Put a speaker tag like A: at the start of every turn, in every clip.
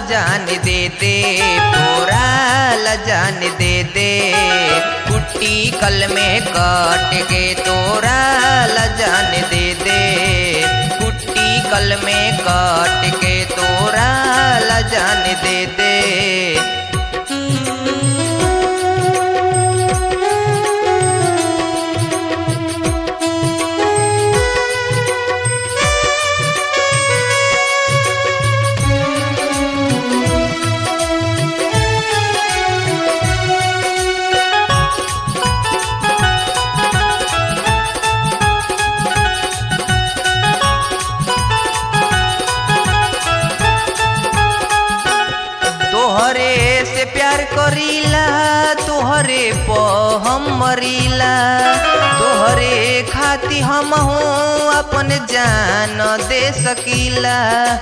A: लजान दे दे, तोरा लजान दे दे। कुट्टी कल में काट के तोरा लजान दे दे, कुट्टी कल में काट के तोरा लजान दे दे। तोहरे से प्यार करीला, तोहरे प हम मरीला, तोहरे खाती हम हूँ अपन जान दे सकीला।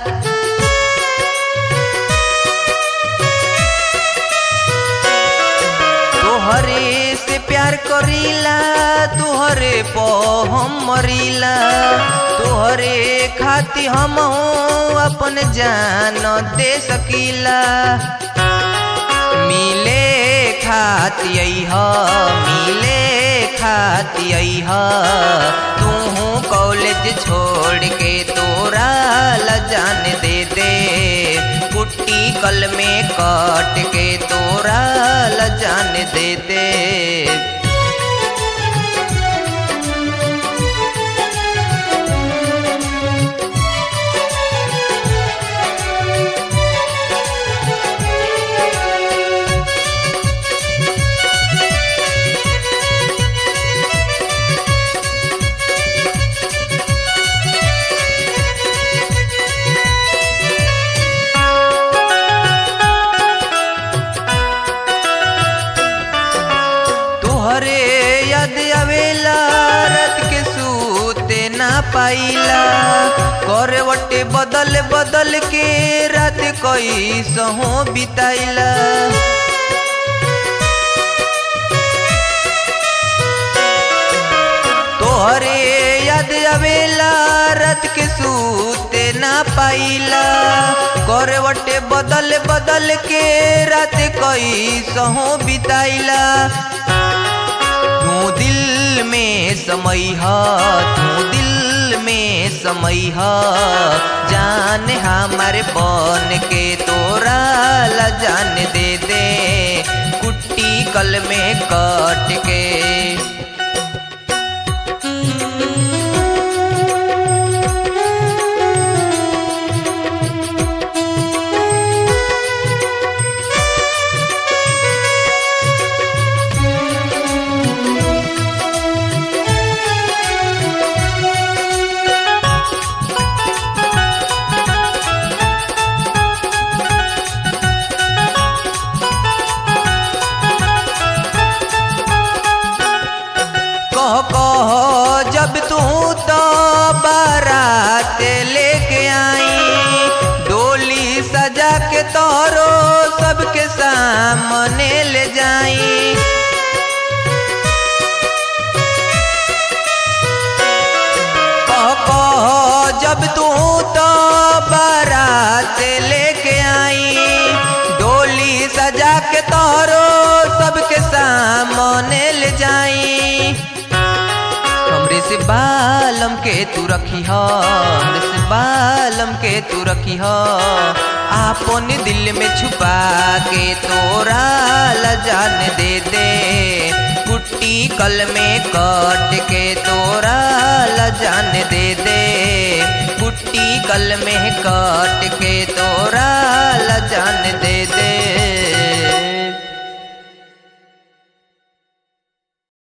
A: तोहरे से प्यार करीला, तोहरे प हम मरीला, तोहरे खाती हम हूँ अपन जान दे सकीला। मिले खाती अइहा, मिले खाती अइहा, तू कॉलेज छोड़ के तोरा लजान दे दे। कुट्टी कल में काट के तोरा लजान दे दे। तोहरे याद आवेला, रात के सूते ना पाइला, करवटे बदल बदल के रात कैसहू बिताइला। तोहरे याद आवेला, रात के सूते ना पाइला, करवटे बदल बदल के रात कैसहू बिताइला। तू दिल में समइहा, तू दिल में समइहा, जान हमारे बन के तोरा लजान दे दे। कुट्टी कल में काट के कह जब तू तो बारात लेके आई, डोली सजा के तोरो सबके सामने ले जाई। कह जब तू तो बारात लेके आई, डोली सजा के तोरो सबके सामने ले जाई। हमरे से बालम के तू रखी हो, हमरे से बालम के तू रखी हो, आपन दिल में छुपा के तोरा लजान दे दे। कुट्टी कल में काट के तोरा लजान दे दे। कुट्टी कल में काट के तोरा लजान दे दे।